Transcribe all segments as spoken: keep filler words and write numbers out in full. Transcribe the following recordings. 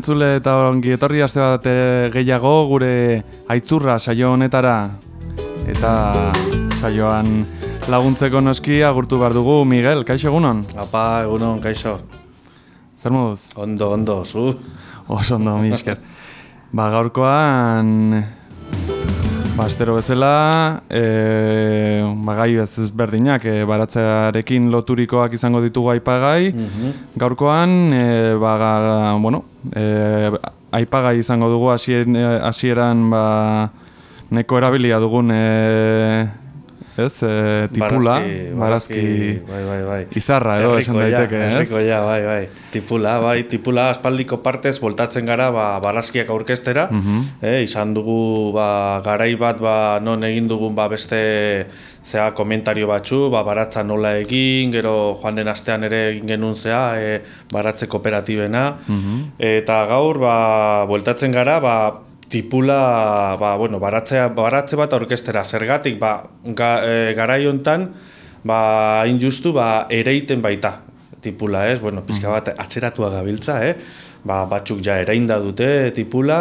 entzule eta ongi etorri aste bat gehiago gure aitzurra saio honetara. Eta saioan laguntzeko noski agurtu behar dugu Miguel, kaixo egunon? Apa, egunon, kaixo. Zer moduz? Ondo, ondo, zu? Oso ondo, mi esker. Ba, gaurkoan, ba, astero bezala, e, ba, gai ezberdinak, e, baratzearekin loturikoak izango ditugu aipagai. Mm-hmm. Gaurkoan, e, ba, ga, bueno, e, aipagai izango dugu hasieran, hasieran ba, neko erabilia dugun, e, ez, e, tipula, barazki, barazki, bai, bai, bai. izarra edo esan daiteke, ez? Errikoia, bai, bai. Tipula, bai, tipula aspaldiko partez voltatzen gara ba, barazkiak aurkeztera. Mm-hmm. eh, izan dugu ba, garai bat ba, non egin dugun ba, beste zea komentario batzu, ba, baratza nola egin, gero joan den astean ere egin genuen zea, e, baratze kooperatibena. Mm-hmm. Eta gaur, ba, voltatzen gara, ba, tipula, ba, bueno, baratzea, baratze bat aurkestera, zergatik, ba, ga, e, garai hontan, ba, injustu, ba, ereiten baita tipula, ez? Bueno, pizka bat atzeratua gabiltza, eh? Ba, batzuk ja ereinda dute tipula,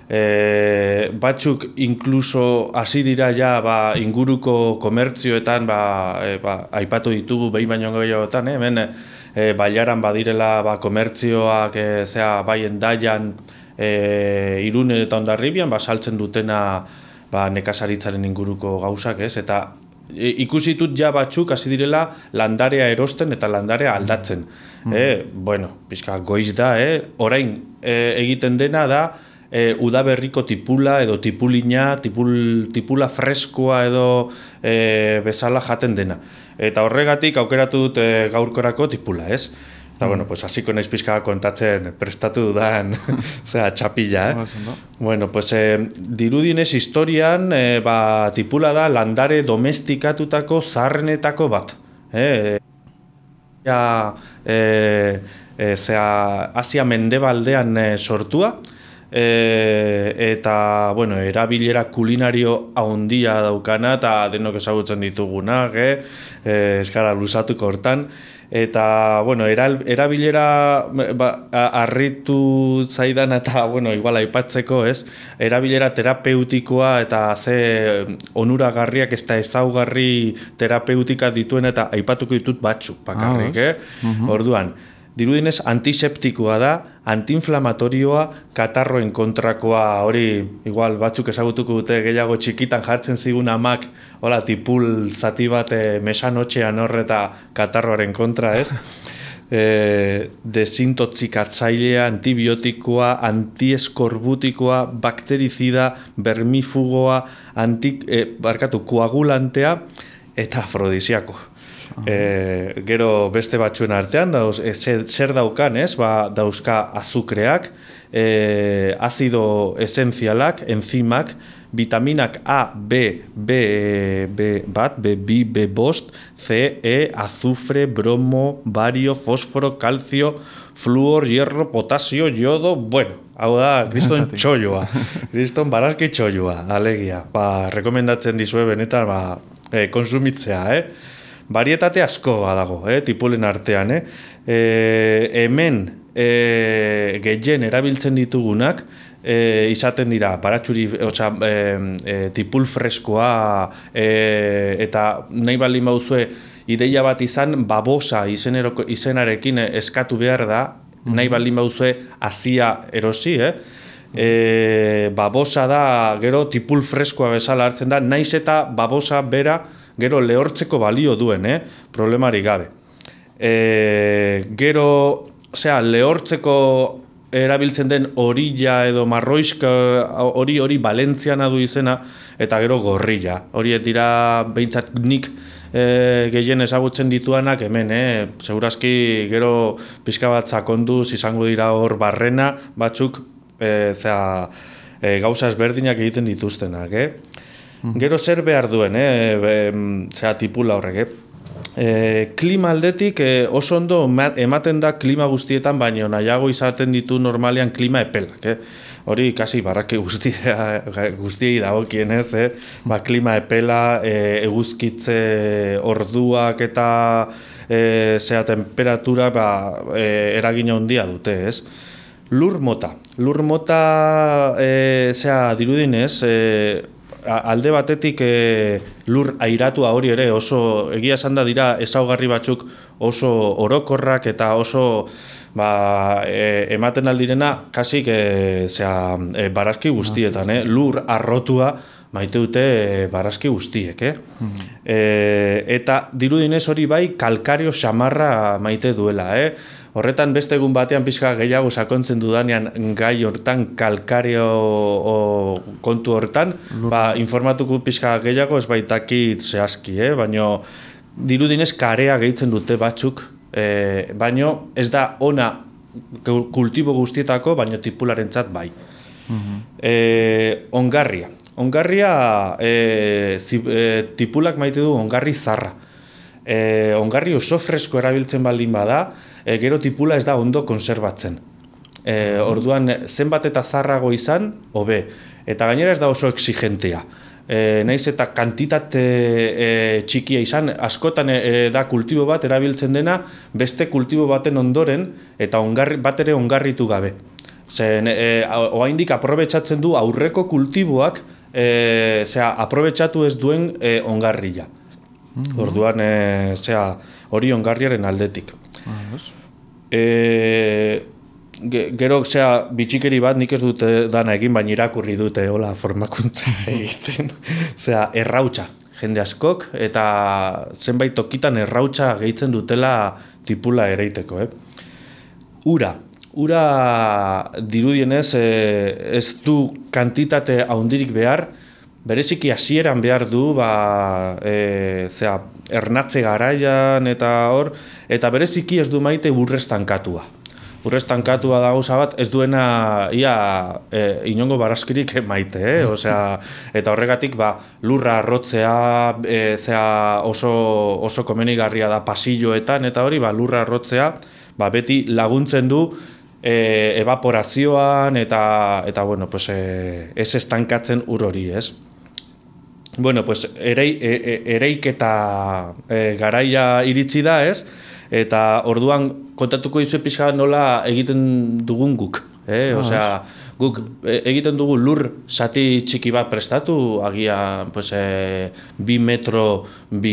e, batzuk inkluso hasi dira ja ba, inguruko komertzioetan, ba, e, ba, aipatu ditugu behin baino gehiagotan, eh? Hemen e, bailaran badirela ba, komertzioak, e, zea, bai endaian, E, Irun eta Hondarribian ba, saltzen dutena ba, nekazaritzaren inguruko gauzak, ez? Eta e, ikusi dut ja batzuk hasi direla landarea erosten eta landarea aldatzen. Mm. E, bueno, pixka goiz da, eh? Orain e, egiten dena da e, udaberriko tipula edo tipulina, tipul, tipula freskoa edo e, bezala jaten dena. Eta horregatik aukeratu dut e, gaurkorako tipula, ez? Eta, bueno, pues, hasiko naiz pixka kontatzen prestatu dudan zera, txapila, eh? Bueno, pues, eh, dirudinez historian, eh, ba, tipula da landare domestikatutako zaharrenetako bat. Eh? Ja, eh, eh, zera, Asia mendebaldean eh, sortua, eh, eta, bueno, erabilera kulinario handia daukana, eta denok ezagutzen ditugunak, eh? Eh, eskara luzatuko hortan. Eta, bueno, erabilera ba, harritu zaidan eta, bueno, igual aipatzeko, ez? Erabilera terapeutikoa eta ze onuragarriak ez da ezaugarri terapeutika dituen eta aipatuko ditut batzuk bakarrik, eh? Uh-huh. Orduan, dirudinez antiseptikoa da, antiinflamatorioa, katarroen kontrakoa, hori igual batzuk ezagutuko dute gehiago txikitan jartzen zigun amak, hola, tipul zati bat e, mesanotxean hor eta katarroaren kontra, ez? E, desintoxikatzailea, antibiotikoa, antieskorbutikoa, bakterizida, vermifugoa, anti, e, barkatu, koagulantea eta afrodisiako. E, gero beste batzuen artean dauz, e, zer daukan, ez? Ba, dauzka azukreak, e, azido esentzialak, enzimak, vitaminak A, B, B, B bat, B, B, B bost, C, E, azufre, bromo, bario, fósforo, calcio, fluor, hierro, potasio, yodo, bueno, hau da, kriston txolloa, kriston barazki txolloa, alegia. Ba, rekomendatzen dizue benetan, ba, e, konsumitzea, eh? Barietate asko badago, eh, tipulen artean, eh. E, hemen e, gehien erabiltzen ditugunak e, izaten dira baratxuri, otza, e, e, tipul freskoa e, eta nahi baldin bauzue ideia bat izan babosa izeneroko, izenarekin eskatu behar da, mm-hmm. nahi baldin bauzue azia erosi, eh. E, babosa da, gero tipul freskoa bezala hartzen da, naiz eta babosa bera gero lehortzeko balio duen, eh? Problemari gabe. E, gero, osea, lehortzeko erabiltzen den orilla edo marroizka, hori hori Valentziana du izena, eta gero gorrilla. Hori dira behintzat nik e, gehien ezagutzen dituanak hemen, eh? Segurazki gero pixka bat sakonduz izango dira hor barrena, batzuk e, zera, e, gauza ezberdinak egiten dituztenak, eh? Gero zer behar duen, eh? Zera tipula horrek, eh? E, klima aldetik e, oso ondo ematen da klima guztietan, baino nahiago izaten ditu normalean klima epelak, eh? Hori kasi barrake guztia, guztiei dagokienez, eh? Ba, klima epela, e, eguzkitze orduak eta e, zera temperatura ba, e, eragina handia dute, ez? Lur mota. Lur mota, e, zera, dirudinez, e, alde batetik e, lur airatua hori ere oso, egia esan da dira ezaugarri batzuk oso orokorrak eta oso ba, e, ematen aldirena kasik e, zera, e, barazki guztietan, eh? Lur arrotua maite dute e, barazki guztiek. Eh? Mm-hmm. e, eta dirudinez hori bai kalkario xamarra maite duela. Eh? Horretan beste egun batean pixka gehiago sakontzen dudanean gai hortan, kalkario o, kontu hortan, ba, informatuko pixka gehiago ez baitakit zehazki, eh? Baina dirudinez karea gehitzen dute batzuk, eh, baina ez da ona kultibo guztietako, baina tipularentzat bai. Mm-hmm. eh, ongarria. Ongarria eh, zi, eh, tipulak maite du ongarri zarra. Eh, ongarri oso fresko erabiltzen baldin bada, e, gero tipula ez da ondo konserbatzen. E, orduan, zenbat eta zarrago izan, hobe. Eta gainera ez da oso exigentea. E, naiz eta kantitate e, txikia izan, askotan e, da kultibo bat erabiltzen dena, beste kultibo baten ondoren, eta ongarri, bat ere ongarritu gabe. Zen, e, oraindik aprobetxatzen du aurreko kultiboak, e, zera, aprobetxatu ez duen e, ongarria. Mm-hmm. Orduan, e, zera, hori ongarriaren aldetik. E, gero, zera, bitxikeri bat nik ez dute dana egin, baina irakurri dute hola formakuntza egiten. Zera, errautsa, jende askok, eta zenbait tokitan errautsa gehitzen dutela tipula ereiteko. Eh? Ura. Ura dirudienez e, ez du kantitate haundirik behar, bereziki hasieran behar du, ba, e, zera, ernatze garaian eta hor, eta bereziki ez du maite urrestankatua. Urrestankatua da gauza bat, ez duena ia e, inongo barazkirik maite, eh? Osea, eta horregatik ba, lurra arrotzea, e, zera, oso, oso komenigarria da pasilloetan, eta hori ba, lurra arrotzea ba, beti laguntzen du e, evaporazioan eta, eta bueno, pues, e, ez estankatzen ur hori, ez? Bueno, pues erei, e, ereiketa e, garaia iritsi da, ez? Eta orduan kontatuko dizu pixka nola egiten dugun guk. Eh? Osea, guk egiten dugu lur sati txiki bat prestatu, agian pues, e, bi metro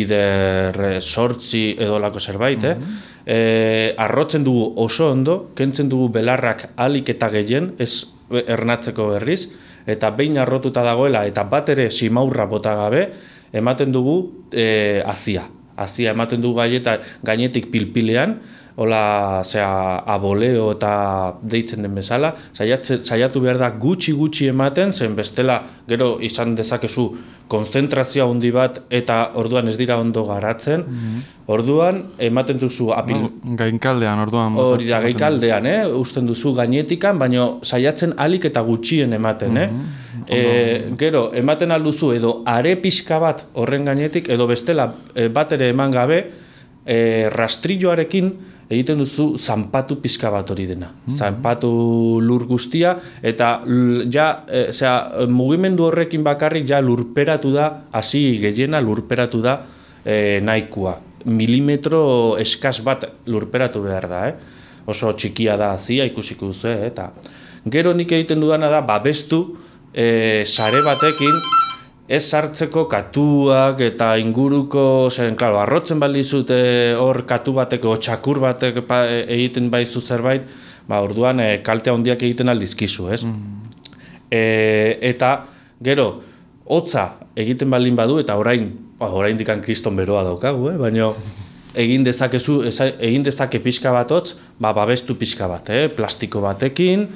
bider sortzi edo lako zerbait. Eh? Mm-hmm. e, arrotzen dugu oso ondo, kentzen dugu belarrak alik eta gehien, ez ernatzeko berriz, eta behin arrotuta dagoela eta bat ere simaurra bota gabe, ematen dugu e, azia. Azia ematen dugu gaieta, gainetik pilpilean, hola, zera, aboleo eta deitzen den bezala, saiatze, saiatu behar da gutxi-gutxi ematen, zen bestela gero izan dezakezu konzentrazioa handi bat eta orduan ez dira ondo garatzen. Mm-hmm. Orduan ematen duzu apil... No, gainkaldean, orduan. Hori da, gainkaldean, eh? Usten duzu gainetikan, baina saiatzen alik eta gutxien ematen, eh? Mm-hmm. E, gero, ematen alduzu edo are pixka bat horren gainetik, edo bestela e, bat ere eman gabe, e, rastrilloarekin egiten duzu zanpatu pixka bat hori dena. Mm-hmm. Zanpatu lur guztia, eta ja, e, zera, mugimendu horrekin bakarrik ja lurperatu da, hasi gehiena lurperatu da e, nahikoa. Milimetro eskas bat lurperatu behar da, eh? Oso txikia da hazia ikusiko duzu, eh? Eta gero nik egiten dudana da, babestu, E, sare batekin ez sartzeko katuak eta inguruko, zeren, klaro, arrotzen baldizute hor katu bateko, txakur batek pa, e, egiten baizu zerbait, ba, orduan e, kaltea handiak egiten aldizkizu, ez? Mm. E, eta, gero, hotza egiten baldin badu, eta orain, ba, orain dikan kriston beroa daukagu, eh? Baina egin dezakezu, egin dezake pixka bat hotz, ba, babestu pixka bat, eh? Plastiko batekin,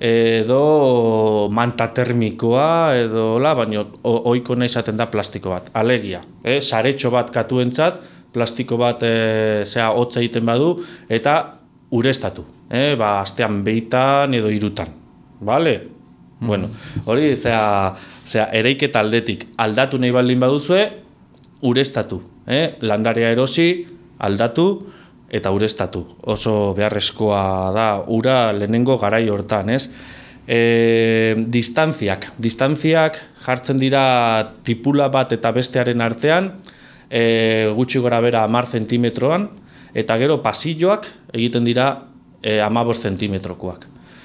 edo manta termikoa edo la, baina ohiko nahi izaten da plastiko bat, alegia, eh? Saretxo bat katuentzat, plastiko bat e, zea hotza egiten badu eta ureztatu, eh? Ba, astean beitan edo hirutan, vale? Mm. Bueno, hori zea, zea ereiketa aldetik aldatu nahi baldin baduzue, ureztatu, eh? Landarea erosi, aldatu, eta ureztatu. Oso beharrezkoa da ura lehenengo garai hortan, ez? E, distantziak. Distantziak jartzen dira tipula bat eta bestearen artean, e, gutxi gora bera hamar zentimetroan, eta gero pasilloak egiten dira e, hamabost zentimetrokoak.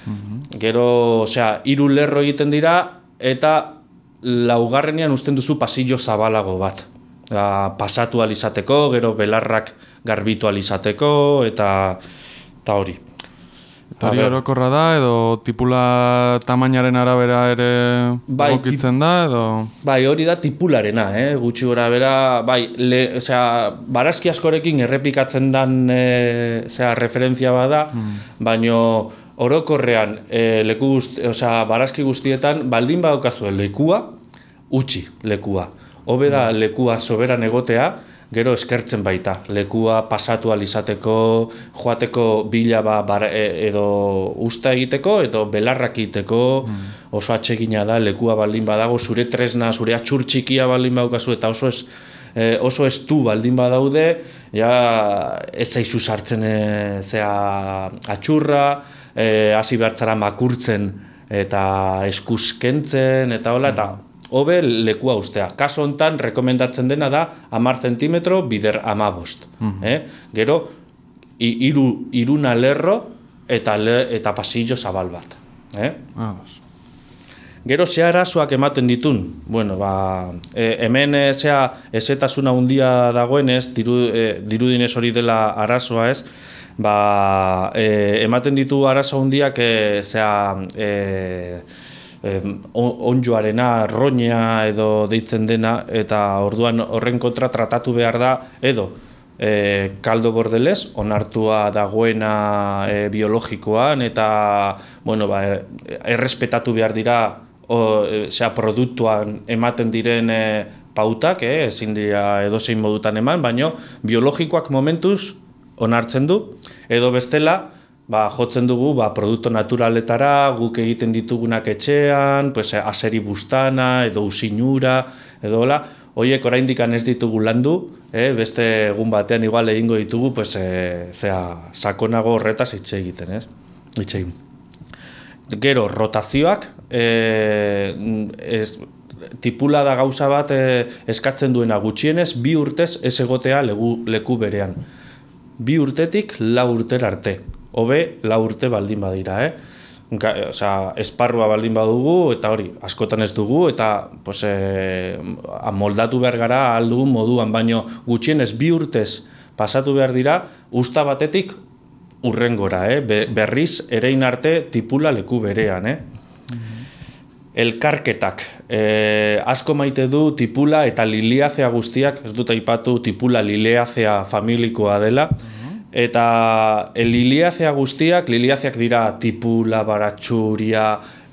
Mm-hmm. Gero, osea, hiru lerro egiten dira, eta laugarrenean usten duzu pasillo zabalago bat. Da, pasatu alizateko, gero belarrak garbitu alizateko, eta, eta hori. Eta hori orokorra da, edo tipula tamainaren arabera ere bai, egokitzen da, edo... Bai, hori da tipularena, eh? Gutxi gora bera, bai, le, osea, barazki askorekin errepikatzen dan e, osea, referentzia bada, mm. baino orokorrean e, leku guzti, osea, barazki guztietan baldin badaukazu lekua, utzi lekua. Hobe da lekua soberan egotea, gero eskertzen baita. Lekua pasatu alizateko, joateko bila ba, bar, edo usta egiteko, edo belarrak egiteko, mm. oso atsegina da, lekua baldin badago, zure tresna, zure atxur txikia baldin badaukazu, eta oso ez, eh, oso estu baldin badaude, ja ez zaizu sartzen e, zea atxurra, e, hasi behartzara makurtzen eta eskuzkentzen, eta hola, eta hobe lekua ustea. Kaso hontan rekomendatzen dena da hamar zentimetro bider hamabost. Mm-hmm. eh? Gero, iru, iruna lerro eta, le, eta pasillo zabal bat. Eh? Ah, Gero, ze arazoak ematen ditun? Bueno, ba, e, hemen e, zea ezetasuna handia dagoenez, diru, e, dirudinez hori dela arazoa ez, ba, e, ematen ditu arazo handiak e, zea... E, Eh, onjoarena, roña edo deitzen dena, eta orduan horren kontra tratatu behar da, edo eh, kaldo bordelez, onartua dagoena eh, biologikoan, eta bueno, ba, errespetatu behar dira o, e, zera, produktuan ematen diren eh, pautak, eh, ezin dira edozein modutan eman, baino biologikoak momentuz onartzen du, edo bestela, ba, jotzen dugu ba, produktu naturaletara, guk egiten ditugunak etxean, pues, aseri bustana, edo usinura, edo hola, horiek oraindik ez ditugu landu, eh, beste egun batean igual egingo ditugu, pues, e, zera, sakonago horretaz hitz egiten, ez? Hitz egin. Gero, rotazioak, e, ez, tipula da gauza bat e, eskatzen duena gutxienez, bi urtez ez egotea legu, leku berean. Bi urtetik lau urtera arte. Hobe, lau urte baldin badira, eh? Osea, esparrua baldin badugu, eta hori, askotan ez dugu, eta pues, eh, moldatu behar gara ahal dugun moduan, baino gutxienez bi urtez pasatu behar dira, usta batetik urrengora, eh? Be, berriz erein arte tipula leku berean, eh? Mm-hmm. Elkarketak, eh, asko maite du tipula eta liliazea guztiak, ez dut aipatu tipula liliazea familikoa dela, eta liliazea guztiak, liliazeak dira tipula, baratxuria,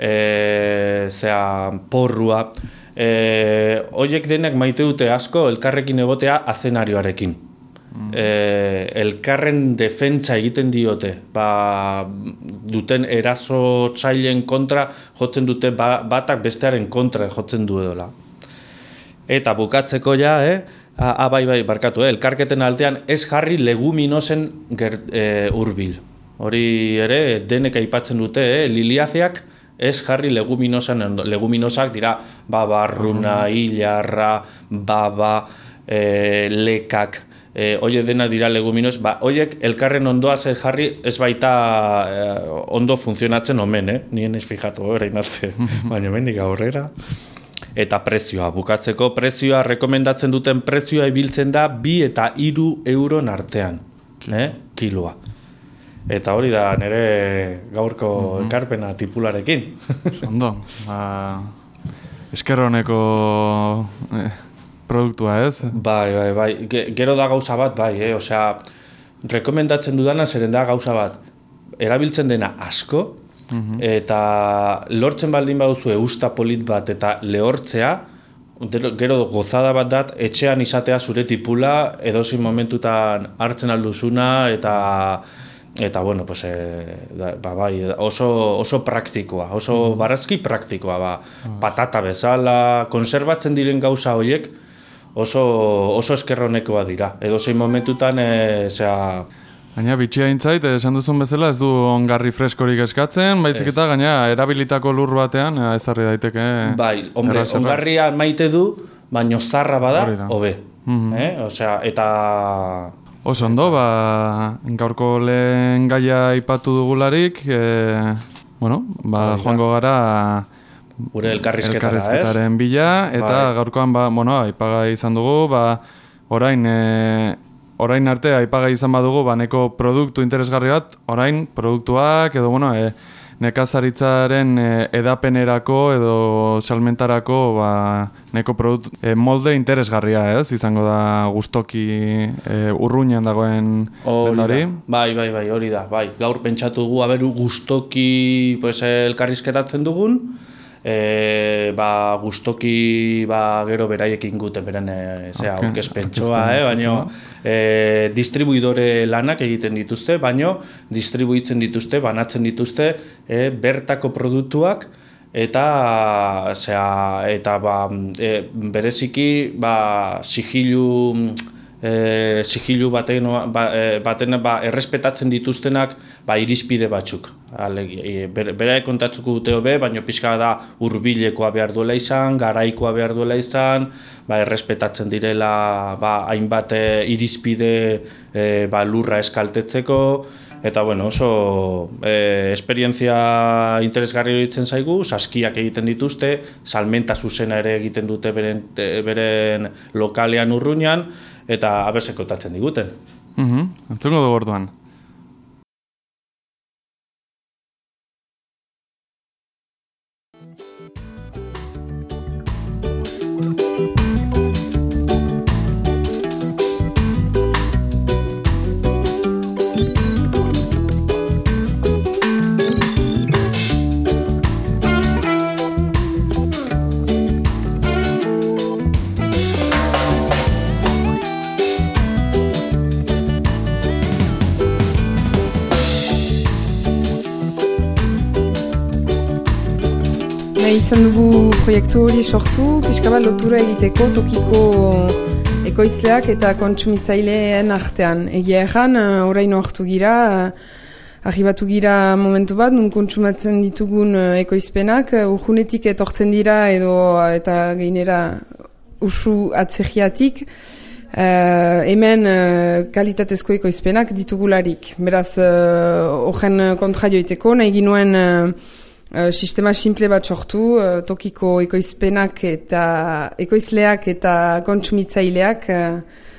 e, zera, porrua, e, horiek denek maite dute asko elkarrekin egotea azenarioarekin. Mm. E, elkarren defentsa egiten diote, ba, duten eraso tzailen kontra jotzen dute, ba, batak bestearen kontra jotzen du edola. Eta bukatzeko ja, eh? Ah, bai, bai, barkatu, eh? Elkarketen altean ez jarri leguminosen gert, e, urbil. Hori ere, denek aipatzen dute, eh? Liliazeak ez jarri leguminosan, leguminosak dira babarruna, hilarra, baba, e, lekak, e, oie dena dira leguminos, ba, oiek elkarren ondoaz ez jarri ez baita e, ondo funtzionatzen omen, eh? Nien ez fijatu, orain arte, baina mendik aurrera. Eta prezioa, bukatzeko prezioa, rekomendatzen duten prezioa ibiltzen da bi eta hiru euron artean, eh? Kiloa. Eta hori da nire gaurko mm-hmm. ekarpena tipularekin. Ondo, ba, esker honeko eh, produktua ez? Bai, bai, bai, gero da gauza bat, bai, eh? Osea, rekomendatzen dudana zeren da gauza bat, erabiltzen dena asko, Mm-hmm. eta lortzen baldin baduzu eusta polit bat eta lehortzea, gero gozada bat dat, etxean izatea zure tipula, edozein momentutan hartzen alduzuna, eta, eta bueno, pues, e, da, ba, bai, oso, oso praktikoa, oso mm-hmm. barazki praktikoa, ba, mm-hmm. patata bezala, konserbatzen diren gauza horiek, oso, oso eskerronekoa dira, edozein momentutan, e, zera, Gaina, bitxia intzait, esan duzun bezala, ez du ongarri freskorik eskatzen, baizik eta gaina, erabilitako lur batean, ezarri daiteke. Bai, hombre, ongarria maite du, baino zarra bada, hobe. Mm-hmm. eh? Osea, eta... Oso ondo, ba, gaurko lehen gaia aipatu dugularik, e, bueno, ba, joango gara gure elkarrizketara, elkarrizketaren bila, eta bai. Gaurkoan, ba, bueno, aipagai izan dugu, ba, orain, e, orain arte aipagai izan badugu, ba, neko produktu interesgarri bat, orain produktuak, edo, bueno, e, nekazaritzaren edapenerako edo salmentarako ba, neko produkt, e, molde interesgarria, ez? Izango da gustoki e, urruñan dagoen dendari. Bai, bai, bai, hori da. Bai. Gaur pentsatu dugu aberu gustoki pues, elkarrizketatzen dugun, e, ba, gustoki ba, gero beraiekin guten beren e, zea, okay. Aurkezpentsoa, eh? Baina e, distribuidore lanak egiten dituzte, baina distribuitzen dituzte, banatzen dituzte e, bertako produktuak eta zea, eta ba, e, bereziki ba, sigilu E, sigilu baten, ba, e, baten ba, errespetatzen dituztenak ba, irizpide batzuk. E, Bera kontatzuko dute hobe, baina pixka da hurbilekoa behar duela izan, garaikoa behar duela izan, ba, errespetatzen direla ba, hainbat e, irizpide e, ba, lurra eskaltetzeko, eta bueno, oso e, esperientzia interesgarri horitzen zaigu, saskiak egiten dituzte, salmenta zuzena ere egiten dute beren, beren lokalean urruñan, eta aberseko tatzen diguten. Mhm, entzungo dugu orduan. Izan dugu proiektu hori sortu, pixka bat lotura egiteko tokiko ekoizleak eta kontsumitzaileen artean. Egia erran, oraino hartu gira, arribatu gira momentu bat, nun kontsumatzen ditugun ekoizpenak, urjunetik etortzen dira edo eta gainera usu atzegiatik, uh, hemen uh, kalitatezko ekoizpenak ditugularik. Beraz, horren uh, kontra joiteko, nahi ginuen uh, Uh, sistema simple bat sortu, uh, tokiko ekoizpenak eta ekoizleak eta kontsumitzaileak uh,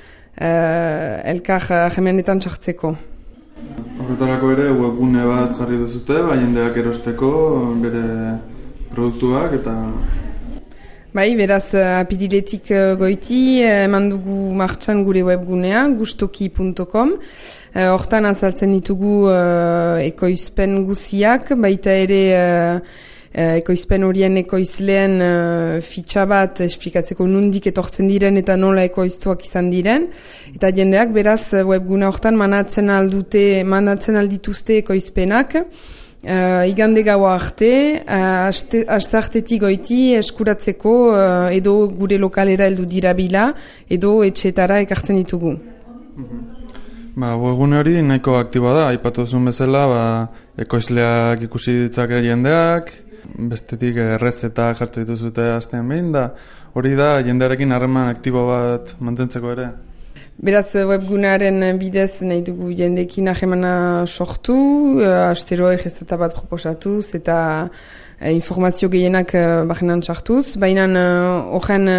uh, elkar jemenetan sartzeko. Horretarako ere webgune bat jarri duzute, ba, jendeak erosteko bere produktuak eta... Bai, beraz, apiriletik uh, goiti, eman dugu martxan gure webgunea, gustoki puntu com. Hortan uh, azaltzen ditugu uh, ekoizpen guziak, baita ere uh, uh, ekoizpen horien ekoizleen uh, fitxa bat esplikatzeko nundik etortzen diren eta nola ekoiztuak izan diren. Eta jendeak beraz webgune hortan manatzen aldute, manatzen aldituzte ekoizpenak. Uh, igande gaua arte, uh, aste artetik goiti eskuratzeko uh, edo gure lokalera heldu dira bila, edo etxetara ekartzen ditugu. Mm-hmm. Ba, webgune hori nahiko aktiboa da, aipatu zuen bezala, ba, ekoizleak ikusi ditzake jendeak, bestetik errezetak jartzen dituzute astean behin, da hori da jendearekin harreman aktibo bat mantentzeko ere. Beraz, webgunearen bidez nahi dugu jendeekin ahemana sortu, astero errezeta bat proposatuz eta e, informazio gehienak e, bajenan sartuz, baina horren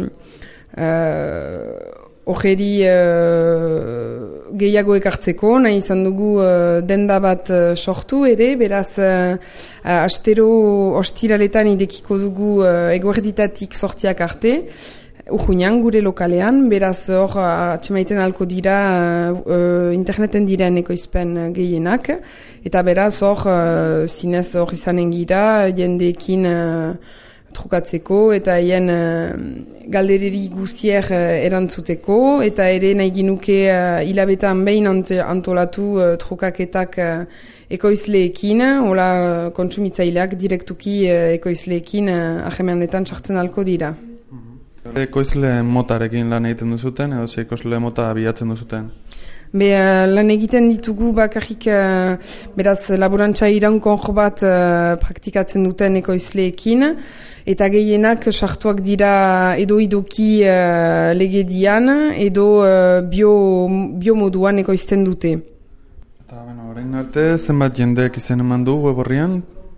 horreri e, e, gehiago ekartzeko, nahi izan dugu e, denda bat e, sortu ere, beraz e, astero ostiraletan idekiko dugu e, eguerditatik sortiak arte, Urruñan, gure lokalean, beraz hor atxemaiten alko dira uh, interneten diren ekoizpen gehienak, eta beraz hor uh, zinez hor izanen gira jendeekin uh, trukatzeko eta hien uh, galdereri guzier uh, erantzuteko, eta ere nahi ginuke uh, hilabetan behin ant antolatu uh, trukaketak uh, ekoizleekin, hola uh, kontsumitzaileak direktuki uh, ekoizleekin uh, ahemanetan sartzen alko dira. Ekoizle motarekin lan egiten duzuten, edo ze ekoizle mota bilatzen duzuten? Be, uh, lan egiten ditugu bakarrik, uh, beraz, laborantza iraunkor bat uh, praktikatzen duten ekoizleekin, eta gehienak sartuak dira edo idoki uh, legedian, edo uh, bio, bio moduan ekoizten dute. Eta, bueno, orain arte, zenbat jendeek izen eman du web horrian?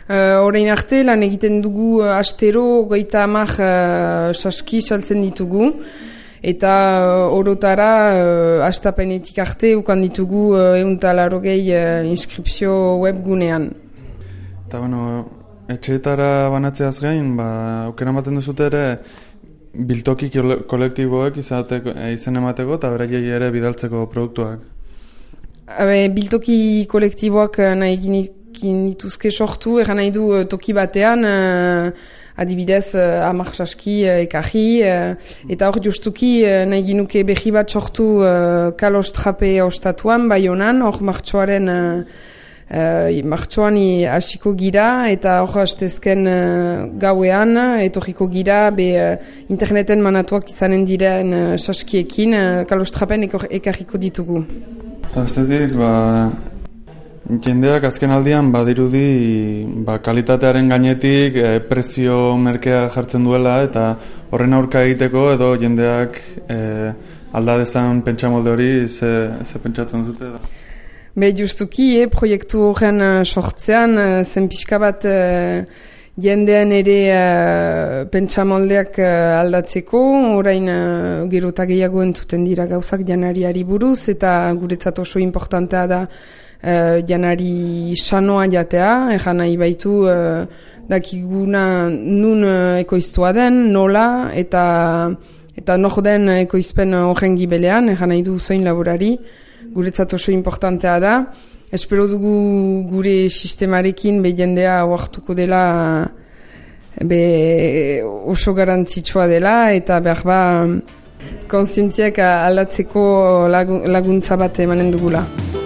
Horein arte lan egiten dugu uh, astero goita amak uh, saski saltzen ditugu. Eta uh, orotara uh, astapenetik arte ukan ditugu uh, eunta larogei uh, inskripzio webgunean. Eta bueno, etxeetara banatzeaz gain, ba, aukera ematen duzute ere biltoki kolektiboek izateko, izen emateko eta beraiei ere bidaltzeko produktuak. Habe, biltoki kolektiboak nahi ginituzke sortu, eran nahi du toki batean, uh, adibidez, uh, amak saski uh, ekarri, uh, eta hor justuki uh, nahi ginuke berri bat sortu uh, kalostrape ostatuan, Baionan, hor martxoaren uh, uh, martxoan hasiko gira, eta hor hastezken uh, gauean, etorriko gira, be uh, interneten manatuak izanen diren uh, saskiekin, uh, kalostrapen ekarriko ditugu. Eta bestetik, ba, jendeak azken aldian badirudi ba, kalitatearen gainetik e, prezio merkea jartzen duela eta horren aurka egiteko edo jendeak e, alda dezan pentsamolde hori ze, ze pentsatzen zute da. Be justuki, eh, proiektu horren uh, sortzean, uh, zen pixka bat uh, jendean ere uh, pentsamoldeak uh, aldatzeko, orain uh, gero eta gehiago entzuten dira gauzak janariari buruz, eta guretzat oso importantea da Uh, janari sanoa jatea, egan nahi baitu uh, dakiguna nun uh, ekoiztua den, nola, eta eta nor den ekoizpen horren gibelean, egan nahi du zoin laborari, guretzat oso importantea da. Espero dugu gure sistemarekin be jendea oartuko dela be oso garantzitsua dela, eta behar ba kontzientziak aldatzeko lagun, laguntza bat emanen dugula.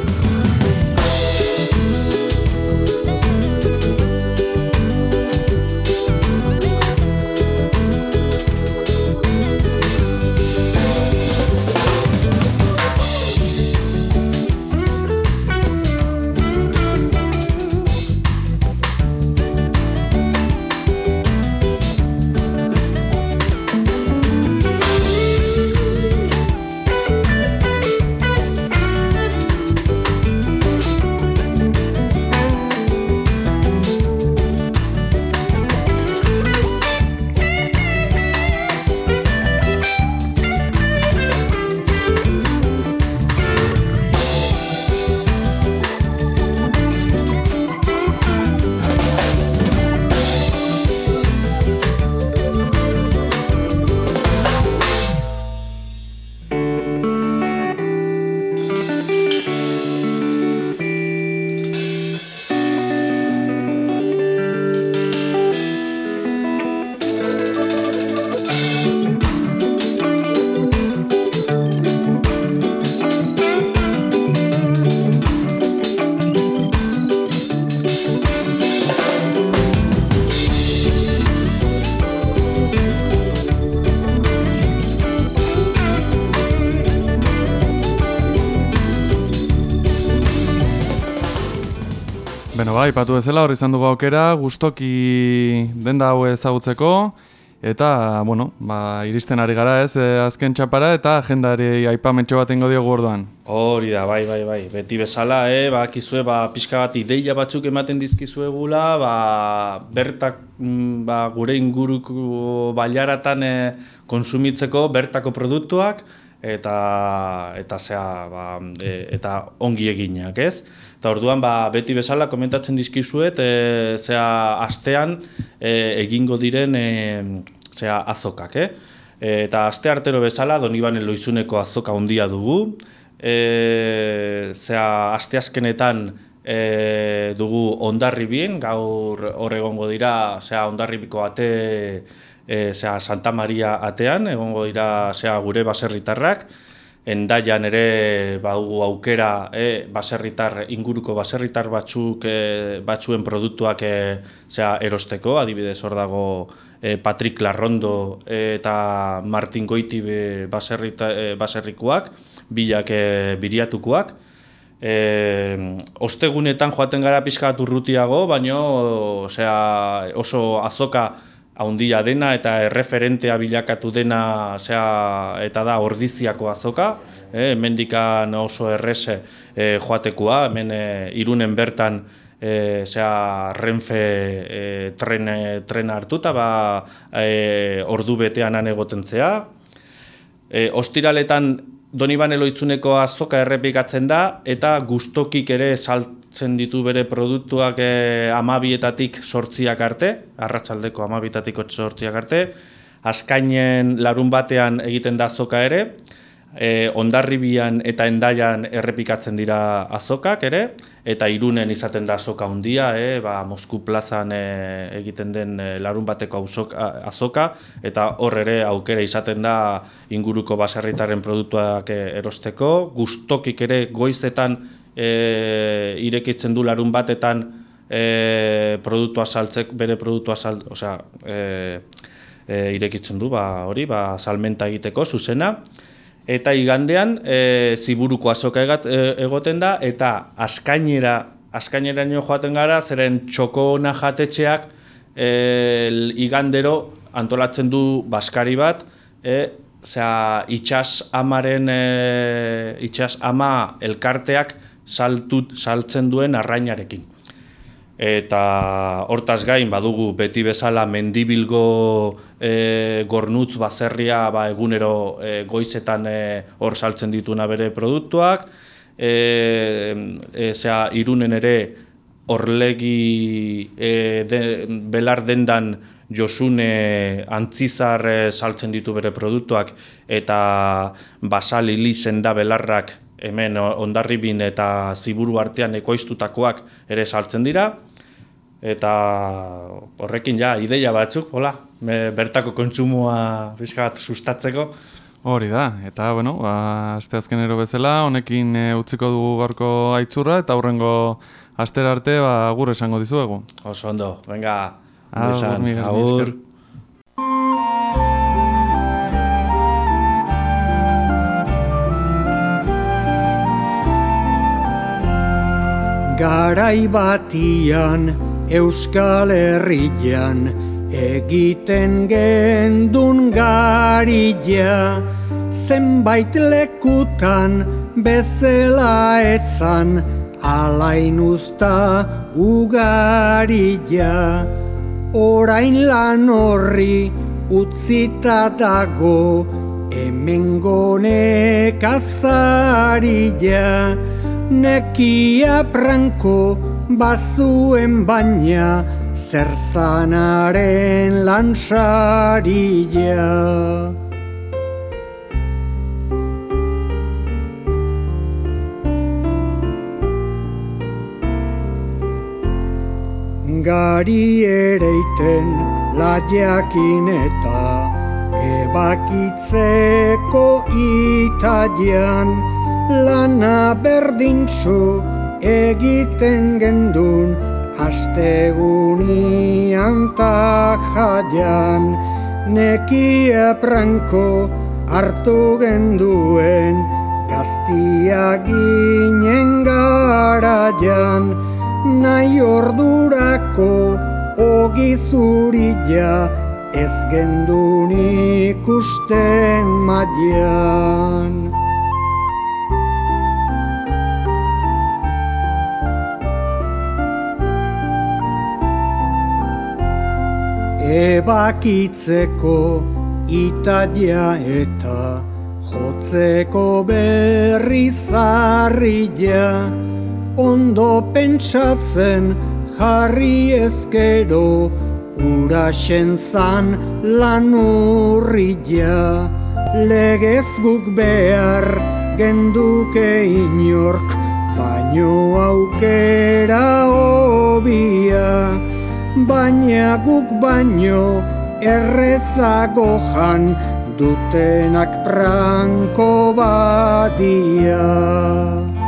Beno, bai, patu bezala hor izan dugu aukera, gustoki denda hau ezagutzeko, eta, bueno, ba, iristen ari gara ez, eh, azken txapara, eta agendari aipamentxo bat ingo diogu orduan. Hori da, bai, bai, bai, beti bezala, eh, ba, kizue, ba, pixka bat ideia batzuk ematen dizkizuegula, ba, bertak, ba, gure inguruko bailaratan eh, konsumitzeko bertako produktuak, eta eta zea, ba, e, eta ongi eginak, ez? Eta orduan ba, beti bezala komentatzen dizkizuet, e, zea astean e, egingo diren e, zea azokak, eh? E, eta aste artero bezala Donibane Loizuneko azoka handia dugu. E, zea asteazkenetan e, dugu Hondarribien, gaur hor egongo dira, zea Hondarribiko ate E, zera, Santa Maria atean, egongo dira zera, gure baserritarrak, Endaian ere badugu aukera e, baserritar, inguruko baserritar batzuk, e, batzuen produktuak e, zera, erosteko, adibidez hor dago e, Patrik Larrondo e, eta Martin Goiti baserrita, e, baserrikuak, bilak e, biriatukoak. E, ostegunetan joaten gara pixka bat urrutiago, baino zera, oso azoka haundia dena eta erreferentea bilakatu dena zera, eta da Ordiziako azoka, eh, hemendikan oso erreze eh, joatekoa, hemen eh, Irunen bertan e, zera, Renfe e, tren, trena hartuta, ba, e, ordu betean han egotentzea. E, ostiraletan Donibane Lohitzuneko azoka errepikatzen da, eta gustokik ere saltzen ditu bere produktuak e, amabietatik sortziak arte, arratsaldeko amabietatik sortziak arte, Azkainen larun batean egiten da azoka ere, e, Hondarribian eta Hendaian errepikatzen dira azokak ere, eta Irunen izaten da azoka handia, e, ba, Mosku plazan e, egiten den e, larun bateko azoka, eta hor ere aukera izaten da inguruko baserritarren produktuak e, erosteko. Gustokik ere goizetan e, irekitzen du larun batetan e, produktua saltzek, bere produktua saltzek, osea, e, E, irekitzen du, ba, hori, ba, salmenta egiteko, zuzena. Eta igandean, e, Ziburuko azoka egat, e, egoten da, eta Azkainera, Azkaineraino joaten gara, zeren Txokona jatetxeak e, igandero antolatzen du baskari bat, e, zera, itxas amaren, e, itxas ama elkarteak saltut, saltzen duen arrainarekin. Eta hortaz gain badugu beti bezala Mendibilgo e, gornutz baserria ba, egunero e, goizetan hor e, saltzen dituna bere produktuak, e, e, zera, Irunen ere Orlegi e, de, belar dendan Josune Antzizar e, saltzen ditu bere produktuak, eta Basal Ilizen da belarrak hemen Hondarribin eta Ziburu artean ekoiztutakoak ere saltzen dira, eta horrekin ja ideia batzuk, hola, bertako kontsumoa pixka bat sustatzeko. Hori da, eta bueno, ba, asteazkenero bezala, honekin e, utziko dugu gaurko aitzurra, eta hurrengo astera arte ba, agur esango dizuegu. Oso ondo, venga, agur, Miguel, agur. Garai batian Euskal Herrian egiten gendun garila, zenbait lekutan bezala etzan alain usta ugarila. Orain lan horri utzita dago hemengo nekazarila, nekia pranko bazuen baina zerzanaren lansaria. Gari ereiten laiakin eta ebakitzeko italian, lana berdintxo egiten gendun astegunian ta jaian, nekia pranko hartu genduen gaztia ginen garaian, nahi ordurako ogi zurila ez gendun ikusten maian. Ebakitzeko italia eta jotzeko berri zarrila, ondo pentsatzen jarri ezkero uraxen zan lan urrila. Legez guk behar genduke inork, baino aukera hobia, baina guk baino errezago jan dutenak pranko badia.